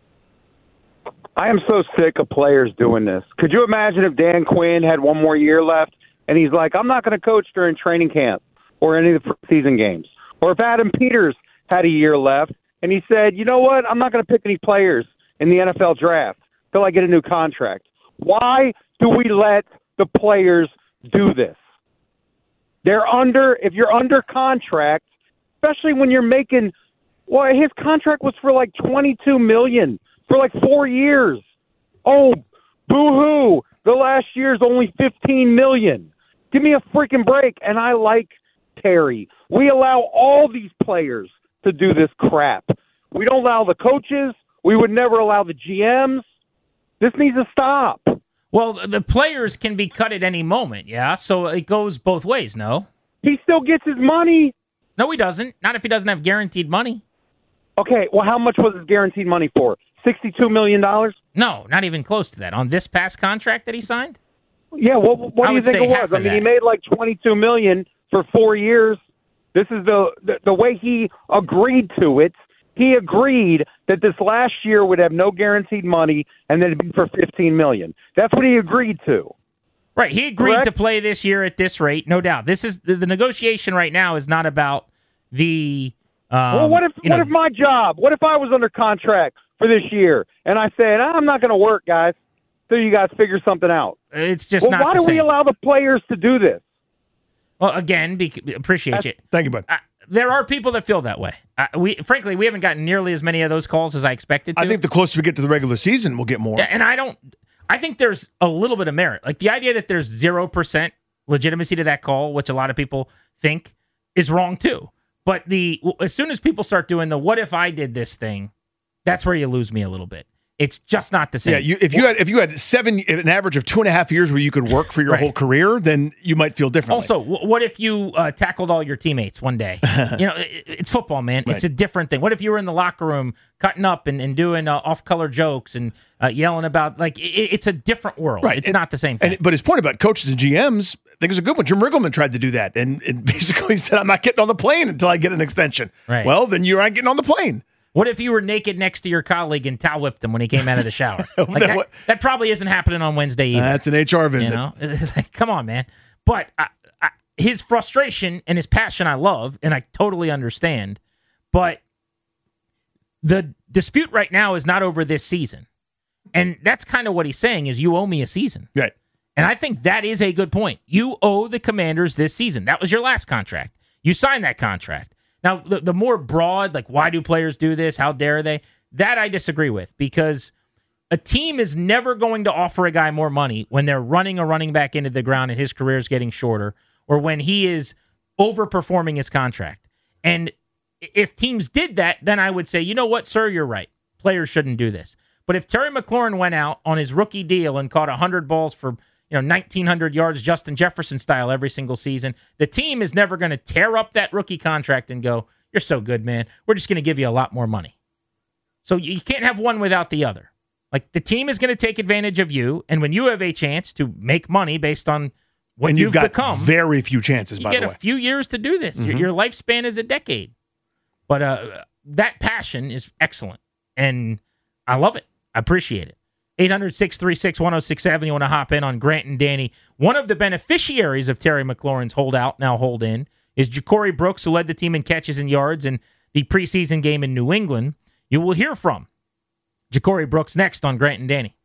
I am so sick of players doing this. Could you imagine if Dan Quinn had one more year left and he's like, I'm not going to coach during training camp or any of the season games? Or if Adam Peters had a year left and he said, you know what, I'm not going to pick any players in the N F L draft until I get a new contract. Why do we let the players do this? They're under, if you're under contract, especially when you're making, well, his contract was for like twenty-two million dollars. For like four years. Oh, boo-hoo. The last year's only fifteen million dollars. Give me a freaking break. And I like Terry. We allow all these players to do this crap. We don't allow the coaches. We would never allow the G Ms. This needs to stop. Well, the players can be cut at any moment, yeah? So it goes both ways, no? He still gets his money. No, he doesn't. Not if he doesn't have guaranteed money. Okay, well, how much was his guaranteed money for? sixty-two million dollars? No, not even close to that. On this past contract that he signed? Yeah, what, what I do you would think say it half was? of I mean, that. he made like twenty-two million dollars for four years. This is the, the the way he agreed to it. He agreed that this last year would have no guaranteed money and then it'd be for fifteen million dollars. That's what he agreed to. Right. He agreed Correct? to play this year at this rate, no doubt. This is the, the negotiation right now is not about the. Um, well, what if you what know, if my job? What if I was under contract for this year and I said I'm not going to work, guys, till you guys figure something out? It's just well, not why the do same. we allow the players to do this? Well, again, be, appreciate That's, you. Thank you, bud. Uh, there are people that feel that way. Uh, we, frankly, we haven't gotten nearly as many of those calls as I expected to. I think the closer we get to the regular season, we'll get more. Yeah, and I don't. I think there's a little bit of merit. Like the idea that there's zero percent legitimacy to that call, which a lot of people think is wrong too. But the as soon as people start doing the "what if I did this" thing, that's where you lose me a little bit. It's just not the same. Yeah, you, if you had if you had seven, an average of two and a half years where you could work for your Right. whole career, then you might feel differently. Also, w- what if you uh, tackled all your teammates one day? You know, it, it's football, man. Right. It's a different thing. What if you were in the locker room cutting up and, and doing uh, off-color jokes and uh, yelling about, like, it, it's a different world. Right. It's And- not the same thing. And, but his point about coaches and G Ms, I think is a good one. Jim Riggleman tried to do that and, and basically said, I'm not getting on the plane until I get an extension. Right. Well, then you aren't getting on the plane. What if you were naked next to your colleague and towel whipped him when he came out of the shower? Like That that, wa- that probably isn't happening on Wednesday either. That's an H R visit. You know, Like, come on, man. But I, I, his frustration and his passion, I love, and I totally understand. But the dispute right now is not over this season, and that's kind of what he's saying: is you owe me a season. Right. And I think that is a good point. You owe the Commanders this season. That was your last contract. You signed that contract. Now, the, the more broad, like, why do players do this? How dare they? That I disagree with, because a team is never going to offer a guy more money when they're running a running back into the ground and his career is getting shorter, or when he is overperforming his contract. And if teams did that, then I would say, you know what, sir, you're right. Players shouldn't do this. But if Terry McLaurin went out on his rookie deal and caught one hundred balls for you know, nineteen hundred yards, Justin Jefferson style every single season, the team is never going to tear up that rookie contract and go, you're so good, man. We're just going to give you a lot more money. So you can't have one without the other. Like, the team is going to take advantage of you, and when you have a chance to make money based on what and you've you've got become, very few chances, you by get the a way. few years to do this. Your, Mhm. your lifespan is a decade. But uh, that passion is excellent, and I love it. I appreciate it. eight hundred, six three six, one oh six seven. You want to hop in on Grant and Danny. One of the beneficiaries of Terry McLaurin's holdout, now hold in, is Ja'Cory Brooks, who led the team in catches and yards in the preseason game in New England. You will hear from Ja'Cory Brooks next on Grant and Danny.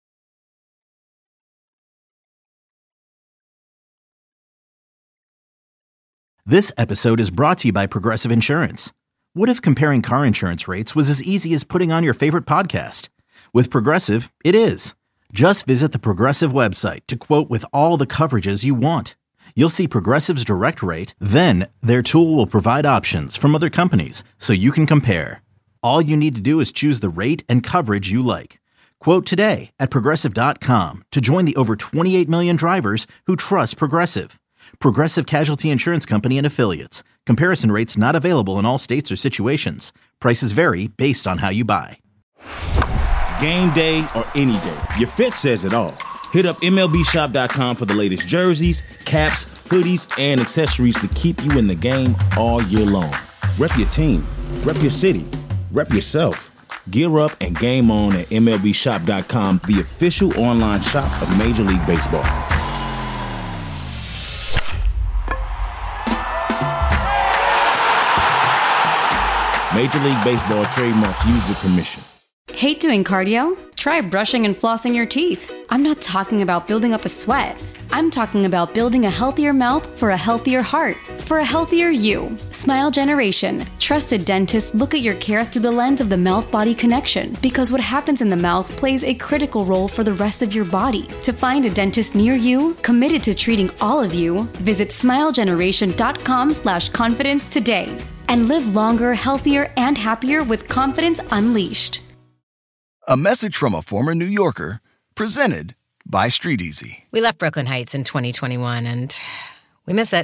This episode is brought to you by Progressive Insurance. What if comparing car insurance rates was as easy as putting on your favorite podcast? With Progressive, it is. Just visit the Progressive website to quote with all the coverages you want. You'll see Progressive's direct rate, then their tool will provide options from other companies so you can compare. All you need to do is choose the rate and coverage you like. Quote today at Progressive dot com to join the over twenty-eight million drivers who trust Progressive. Progressive Casualty Insurance Company and Affiliates. Comparison rates not available in all states or situations. Prices vary based on how you buy. Game day or any day, your fit says it all. Hit up M L B shop dot com for the latest jerseys, caps, hoodies, and accessories to keep you in the game all year long. Rep your team, rep your city, rep yourself. Gear up and game on at M L B shop dot com, the official online shop of Major League Baseball. Major League Baseball trademarks used with permission. Hate doing cardio? Try brushing and flossing your teeth. I'm not talking about building up a sweat. I'm talking about building a healthier mouth for a healthier heart, for a healthier you. Smile Generation. Trusted dentists look at your care through the lens of the mouth-body connection, because what happens in the mouth plays a critical role for the rest of your body. To find a dentist near you, committed to treating all of you, visit smile generation dot com slash confidence today. And live longer, healthier, and happier with confidence unleashed. A message from a former New Yorker, presented by Street Easy. We left Brooklyn Heights in twenty twenty-one, and we miss it.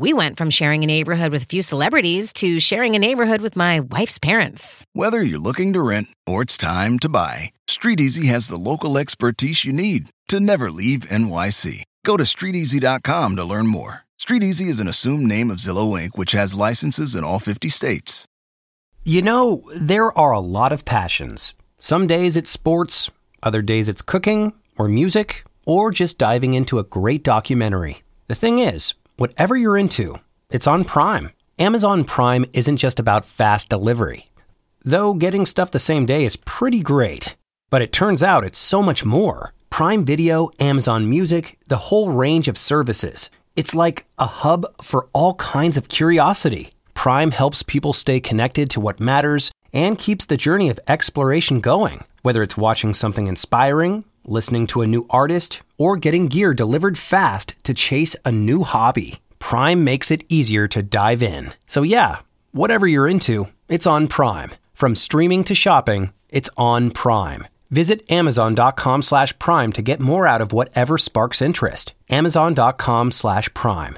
We went from sharing a neighborhood with a few celebrities to sharing a neighborhood with my wife's parents. Whether you're looking to rent or it's time to buy, StreetEasy has the local expertise you need to never leave N Y C. Go to street easy dot com to learn more. StreetEasy is an assumed name of Zillow Incorporated, which has licenses in all fifty states. You know, there are a lot of passions. Some days it's sports, other days it's cooking or music, or just diving into a great documentary. The thing is, whatever you're into, it's on Prime. Amazon Prime isn't just about fast delivery. Though getting stuff the same day is pretty great. But it turns out it's so much more. Prime Video, Amazon Music, the whole range of services. It's like a hub for all kinds of curiosity. Prime helps people stay connected to what matters and keeps the journey of exploration going. Whether it's watching something inspiring, listening to a new artist, or getting gear delivered fast to chase a new hobby, Prime makes it easier to dive in. So yeah, whatever you're into, it's on Prime. From streaming to shopping, it's on Prime. Visit amazon.com slash prime to get more out of whatever sparks interest. Amazon.com slash prime.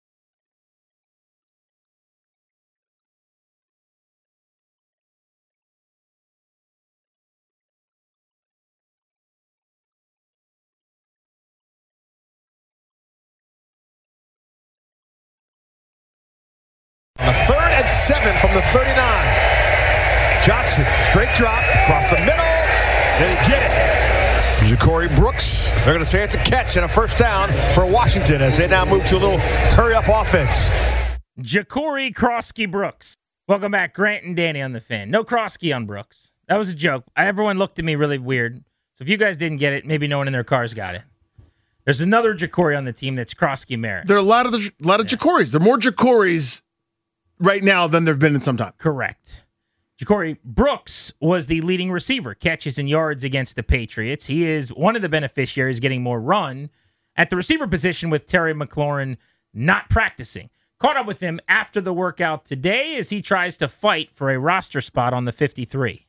A third and seven from the thirty-nine. Johnson, straight drop, across the middle. Did he get it? Ja'Cory Brooks. They're going to say it's a catch and a first down for Washington as they now move to a little hurry-up offense. Ja'Cory Krosky Brooks. Welcome back, Grant and Danny on the Fan. No Krosky on Brooks. That was a joke. Everyone looked at me really weird. So if you guys didn't get it, maybe no one in their cars got it. There's another Ja'Cory on the team that's Krosky Merritt. There are a lot of the, a lot of yeah. Ja'Corys. There are more Ja'Corys right now than there have been in some time. Correct. Ja'Cory Brooks was the leading receiver, catches and yards against the Patriots. He is one of the beneficiaries getting more run at the receiver position with Terry McLaurin not practicing. Caught up with him after the workout today as he tries to fight for a roster spot on the fifty-three.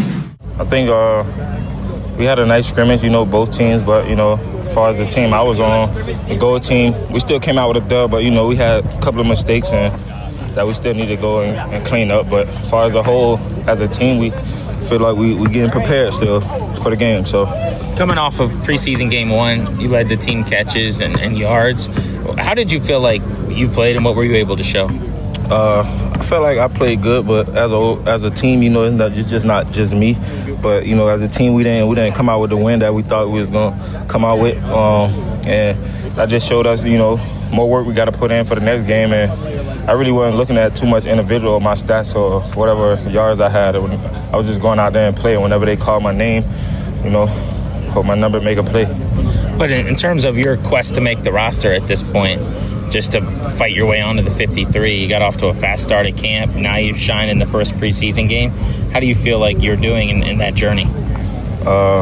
I think uh, we had a nice scrimmage, you know, both teams, but, you know, as far as the team I was on, the gold team, we still came out with a dub, but, you know, we had a couple of mistakes and that we still need to go and, and clean up. But as far as a whole, as a team, we feel like we we getting prepared still for the game. So, coming off of preseason game one, you led the team catches and, and yards. How did you feel like you played, and what were you able to show? Uh, I felt like I played good, but as a as a team, you know, it's, not, it's just not just me. But you know, as a team, we didn't we didn't come out with the win that we thought we was gonna come out with, um, and that just showed us, you know, more work we got to put in for the next game. And I really wasn't looking at too much individual, my stats or whatever yards I had. I was just going out there and playing. Whenever they called my name, you know, hope my number make a play. But in terms of your quest to make the roster at this point, just to fight your way onto the fifty-three, you got off to a fast start at camp. Now you've shined in the first preseason game. How do you feel like you're doing in, in that journey? Uh,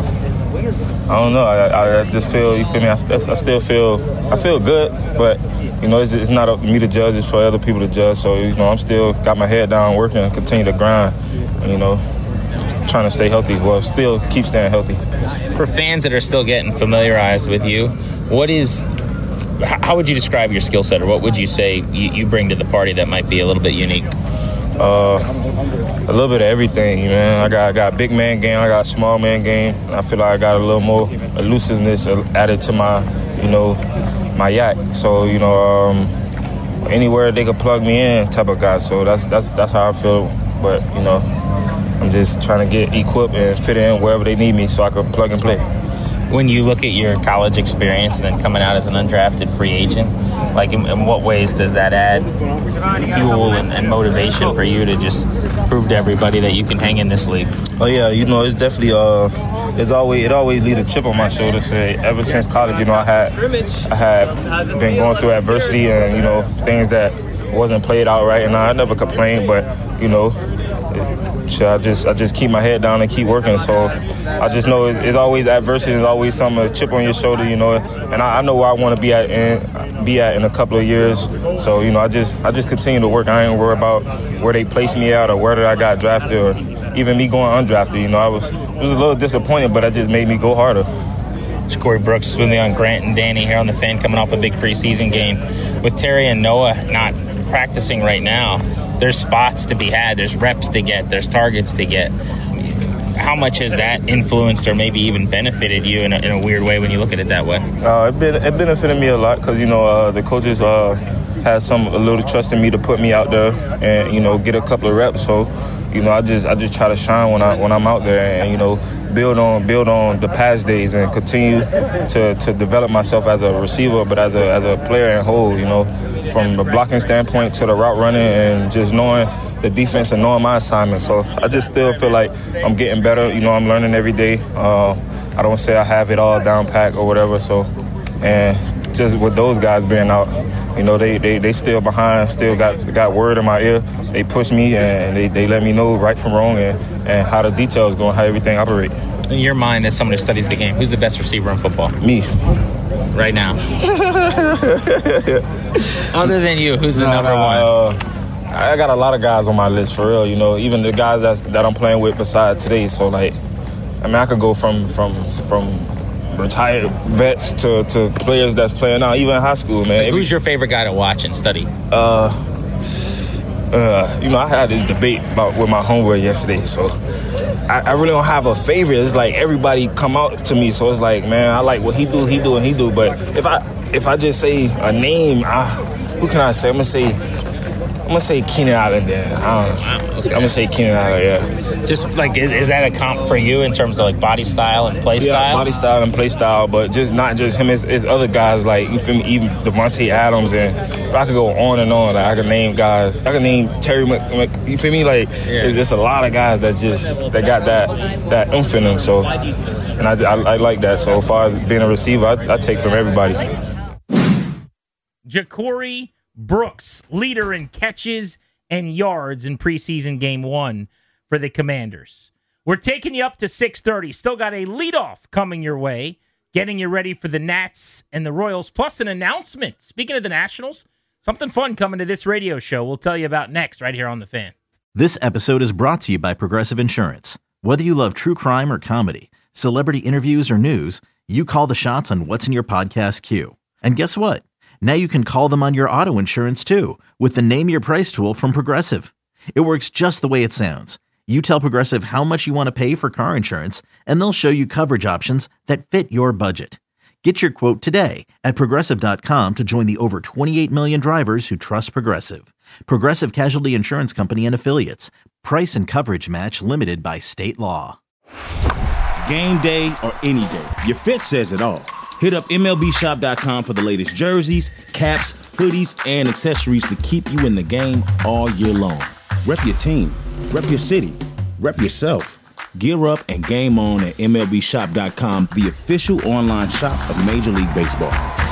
I don't know. I, I just feel, you feel me? I, I still feel, I feel good, but you know, it's, it's not up to me to judge. It's for other people to judge. So, you know, I'm still got my head down, working, and continue to grind. And, you know, trying to stay healthy. Well, still keep staying healthy. For fans that are still getting familiarized with you, what is, how would you describe your skill set, or what would you say you, you bring to the party that might be a little bit unique? Uh, a little bit of everything, man. I got I got big man game, I got small man game. I feel like I got a little more elusiveness added to my, you know, my yak. So, you know, um, anywhere they could plug me in type of guy. So that's that's that's how I feel. But, you know, I'm just trying to get equipped and fit in wherever they need me so I can plug and play. When you look at your college experience and then coming out as an undrafted free agent, like in, in what ways does that add fuel and, and motivation for you to just prove to everybody that you can hang in this league? Oh yeah, you know, it's definitely uh, it's always it always leaves a chip on my shoulder. Say ever since college, you know, I had I had been going through adversity and you know things that wasn't played out right, and I never complained, but you know. I just I just keep my head down and keep working. So I just know it's, it's always adversity. There's always something, a chip on your shoulder, you know. And I, I know where I want to be at in be at in a couple of years. So you know, I just I just continue to work. I ain't worried about where they place me at or where I got drafted or even me going undrafted. You know, I was it was a little disappointed, but that just made me go harder. Ja'Cory Brooks with me on Grant and Danny here on the Fan, coming off a big preseason game. With Terry and Noah not practicing right now, there's spots to be had, there's reps to get, there's targets to get. How much has that influenced or maybe even benefited you in a, in a weird way when you look at it that way? Uh, it, been, it benefited me a lot because, you know, uh, the coaches uh, had some a little trust in me to put me out there and, you know, get a couple of reps. So, you know, I just I just try to shine when I when I'm out there and, you know, build on build on the past days and continue to, to develop myself as a receiver, but as a as a player in whole, you know, from the blocking standpoint to the route running and just knowing the defense and knowing my assignment. So I just still feel like I'm getting better. You know, I'm learning every day. Uh, I don't say I have it all down pat or whatever. So, and just with those guys being out, you know, they, they, they still behind, still got got word in my ear. They push me and they, they let me know right from wrong and, and how the details go and how everything operates. In your mind, as someone who studies the game, who's the best receiver in football? Me. Right now. Other than you, who's the nah, number nah, one? Uh, I got a lot of guys on my list for real, you know, even the guys that's, that I'm playing with beside today. So, like, I mean, I could go from from from retired vets to, to players that's playing now, even in high school, man. Who's your favorite guy to watch and study? Uh, uh, you know, I had this debate about with my homeboy yesterday, so I, I really don't have a favorite. It's like everybody come out to me, so it's like, man, I like what he do, he do, and he do. But if I if I just say a name, I, who can I say? I'm gonna say. I'm going to say Keenan Allen then. I don't know. Wow, okay. I'm going to say Keenan Allen, yeah. Just like, is, is that a comp for you in terms of like body style and play yeah, style? Yeah, body style and play style, but just not just him. It's, it's other guys like, you feel me, even Devontae Adams, and I could go on and on. Like, I could name guys. I could name Terry Mc, Mc you feel me? Like, yeah. There's a lot of guys that just, that got that that oomph in them. So, and I, I, I like that. So, as far as being a receiver, I, I take from everybody. Ja'Cory Brooks, leader in catches and yards in preseason game one for the Commanders. We're taking you up to six thirty. Still got a leadoff coming your way, getting you ready for the Nats and the Royals, plus an announcement. Speaking of the Nationals, something fun coming to this radio show we'll tell you about next right here on The Fan. This episode is brought to you by Progressive Insurance. Whether you love true crime or comedy, celebrity interviews or news, you call the shots on what's in your podcast queue. And guess what? Now you can call them on your auto insurance, too, with the Name Your Price tool from Progressive. It works just the way it sounds. You tell Progressive how much you want to pay for car insurance, and they'll show you coverage options that fit your budget. Get your quote today at Progressive dot com to join the over twenty-eight million drivers who trust Progressive. Progressive Casualty Insurance Company and Affiliates. Price and coverage match limited by state law. Game day or any day, your fit says it all. Hit up M L B shop dot com for the latest jerseys, caps, hoodies, and accessories to keep you in the game all year long. Rep your team, rep your city, rep yourself. Gear up and game on at M L B shop dot com, the official online shop of Major League Baseball.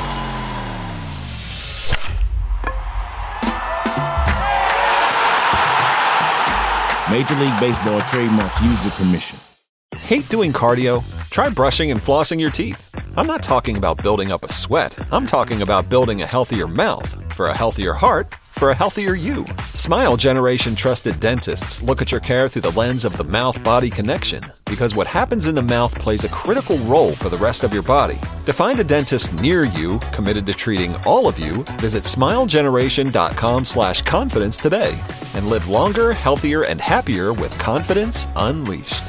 Major League Baseball trademarks used with permission. Hate doing cardio? Try brushing and flossing your teeth. I'm not talking about building up a sweat. I'm talking about building a healthier mouth. For a healthier heart, for a healthier you. Smile Generation trusted dentists look at your care through the lens of the mouth-body connection, because what happens in the mouth plays a critical role for the rest of your body. To find a dentist near you committed to treating all of you, visit smile generation dot com slash confidence today and live longer, healthier, and happier with confidence unleashed.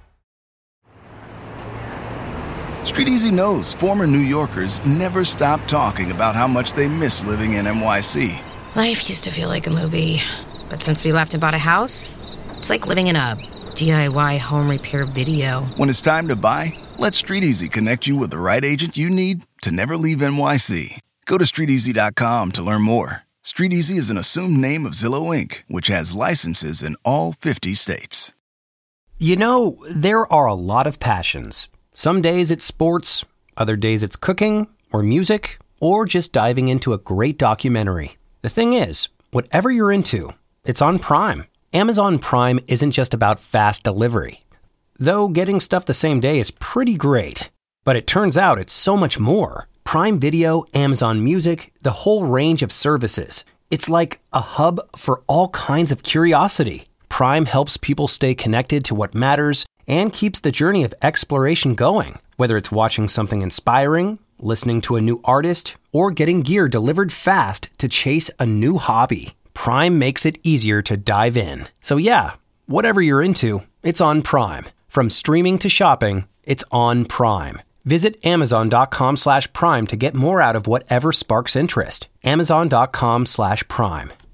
StreetEasy knows former New Yorkers never stop talking about how much they miss living in N Y C. Life used to feel like a movie, but since we left and bought a house, it's like living in a D I Y home repair video. When it's time to buy, let StreetEasy connect you with the right agent you need to never leave N Y C. Go to street easy dot com to learn more. StreetEasy is an assumed name of Zillow Incorporated, which has licenses in all fifty states. You know, there are a lot of passions. Some days it's sports, other days it's cooking, or music, or just diving into a great documentary. The thing is, whatever you're into, it's on Prime. Amazon Prime isn't just about fast delivery. Though getting stuff the same day is pretty great. But it turns out it's so much more. Prime Video, Amazon Music, the whole range of services. It's like a hub for all kinds of curiosity. Prime helps people stay connected to what matters and keeps the journey of exploration going. Whether it's watching something inspiring, listening to a new artist, or getting gear delivered fast to chase a new hobby, Prime makes it easier to dive in. So yeah, whatever you're into, it's on Prime. From streaming to shopping, it's on Prime. Visit amazon.com slash prime to get more out of whatever sparks interest. Amazon.com slash prime.